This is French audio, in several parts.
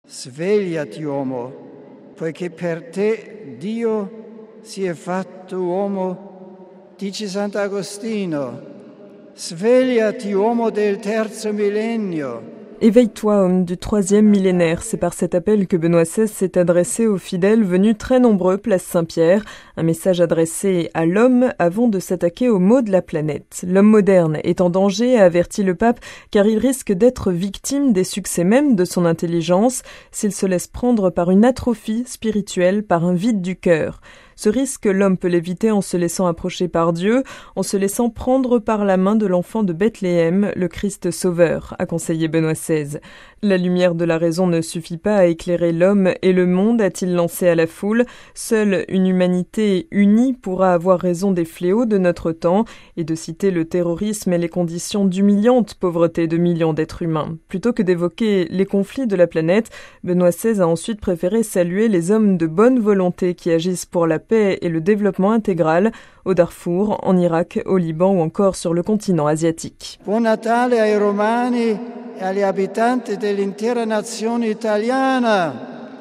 Svegliati uomo, poiché per te Dio si è fatto uomo, dice Sant'Agostino. Svegliati uomo del terzo millennio. Éveille-toi, homme du 3e millénaire. C'est par cet appel que Benoît XVI s'est adressé aux fidèles venus très nombreux place Saint-Pierre. Un message adressé à l'homme avant de s'attaquer aux maux de la planète. L'homme moderne est en danger, a averti le pape, car il risque d'être victime des succès même de son intelligence s'il se laisse prendre par une atrophie spirituelle, par un vide du cœur. Ce risque, l'homme peut l'éviter en se laissant approcher par Dieu, en se laissant prendre par la main de l'enfant de Bethléem, le Christ Sauveur, a conseillé Benoît XVI. La lumière de la raison ne suffit pas à éclairer l'homme et le monde, a-t-il lancé à la foule. Seule une humanité unie pourra avoir raison des fléaux de notre temps, et de citer le terrorisme et les conditions d'humiliante pauvreté de millions d'êtres humains. Plutôt que d'évoquer les conflits de la planète, Benoît XVI a ensuite préféré saluer les hommes de bonne volonté qui agissent pour la paix et le développement intégral au Darfour, en Irak, au Liban ou encore sur le continent asiatique. Buon Natale ai Romani e agli abitanti dell'intera nazione italiana.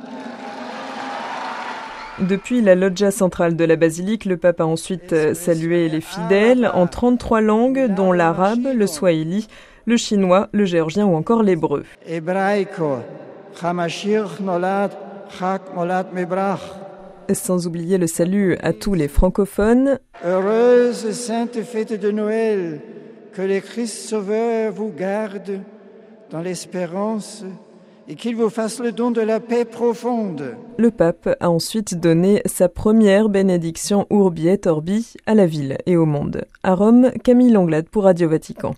Depuis la loggia centrale de la basilique, le pape a ensuite salué les fidèles en 33 langues, dont l'arabe, le swahili, le chinois, le géorgien ou encore l'hébreu. Ebraico, Hamashir Nolad, Chak Molad Mebrach. Sans oublier le salut à tous les francophones. Heureuse et sainte fête de Noël, que le Christ Sauveur vous garde dans l'espérance et qu'il vous fasse le don de la paix profonde. Le pape a ensuite donné sa première bénédiction Urbi et Orbi à la ville et au monde. À Rome, Camille Langlade pour Radio Vatican.